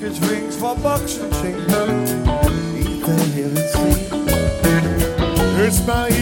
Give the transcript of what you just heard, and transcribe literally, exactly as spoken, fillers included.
his rings for bucks and chains. Eat the hill and sleep. It's my